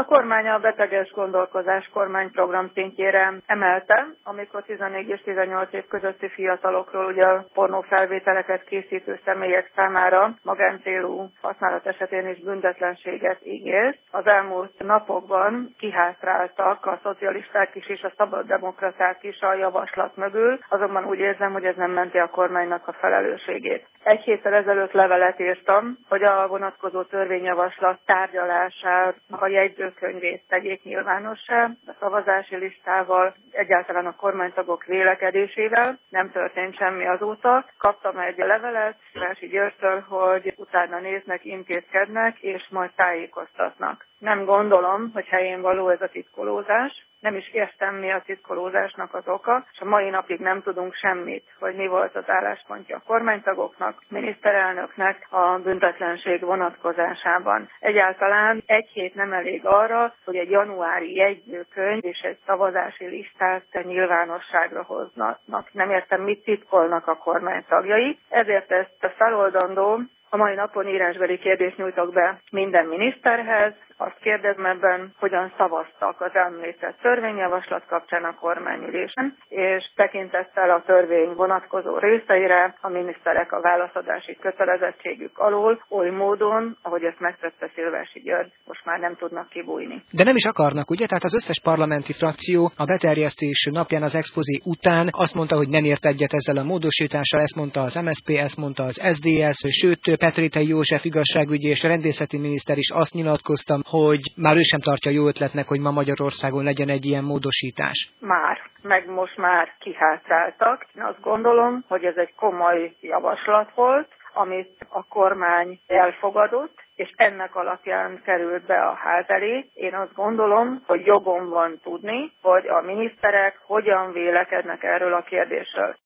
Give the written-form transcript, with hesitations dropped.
kormány a beteges gondolkozás kormányprogram szintjére emelte, amikor 14 és 18 év közötti fiatalokról ugye a pornófelvételeket készítő személyek számára magáncélú használat esetén is büntetlenséget ígért. Az elmúlt napokban kihátráltak a szocialisták is és a szabaddemokraták is a javaslat mögül, azonban úgy érzem, hogy ez nem menti a kormánynak a felelősségét. Egy héttel ezelőtt levelet írtam, hogy a vonatkozó törvényjavaslat tárgyalásának a jegyzőkönyvét tegyék nyilvánossá, a szavazási listával, egyáltalán a kormánytagok vélekedésével. Nem történt semmi azóta. Kaptam egy levelet Rási Györgytől, hogy utána néznek, intézkednek, és majd tájékoztatnak. Nem gondolom, hogy helyén való ez a titkolózás. Nem is értem, mi a titkolózásnak az oka, és a mai napig nem tudunk semmit, hogy mi volt az álláspontja a kormánytagoknak, miniszterelnöknek a büntetlenség vonatkozásában. Egyáltalán egy hét nem elég arra, hogy egy januári jegyzőkönyv és egy szavazási listát nyilvánosságra hoznak. Nem értem, mit titkolnak a kormány tagjai, ezért ezt feloldandó. A mai napon írásbeli kérdést nyújtok be minden miniszterhez. Azt kérdezem ebben, hogyan szavaztak az említett törvényjavaslat kapcsán a kormányülésen, és tekintettel a törvény vonatkozó részeire a miniszterek a válaszadási kötelezettségük alól oly módon, ahogy ezt megtette Szilvási György, most már nem tudnak kibújni. De nem is akarnak, ugye? Tehát az összes parlamenti frakció a beterjesztés napján az expozé után azt mondta, hogy nem ért egyet ezzel a módosítással, ezt mondta az MSZP, ezt mondta az SZDSZ, sőt Petrétei József igazságügyi és rendészeti miniszter is azt nyilatkozta, hogy már ő sem tartja jó ötletnek, hogy ma Magyarországon legyen egy ilyen módosítás. Most már kihátráltak. Én azt gondolom, hogy ez egy komoly javaslat volt, amit a kormány elfogadott, és ennek alapján került be a ház elé. Én azt gondolom, hogy jogom van tudni, hogy a miniszterek hogyan vélekednek erről a kérdésről.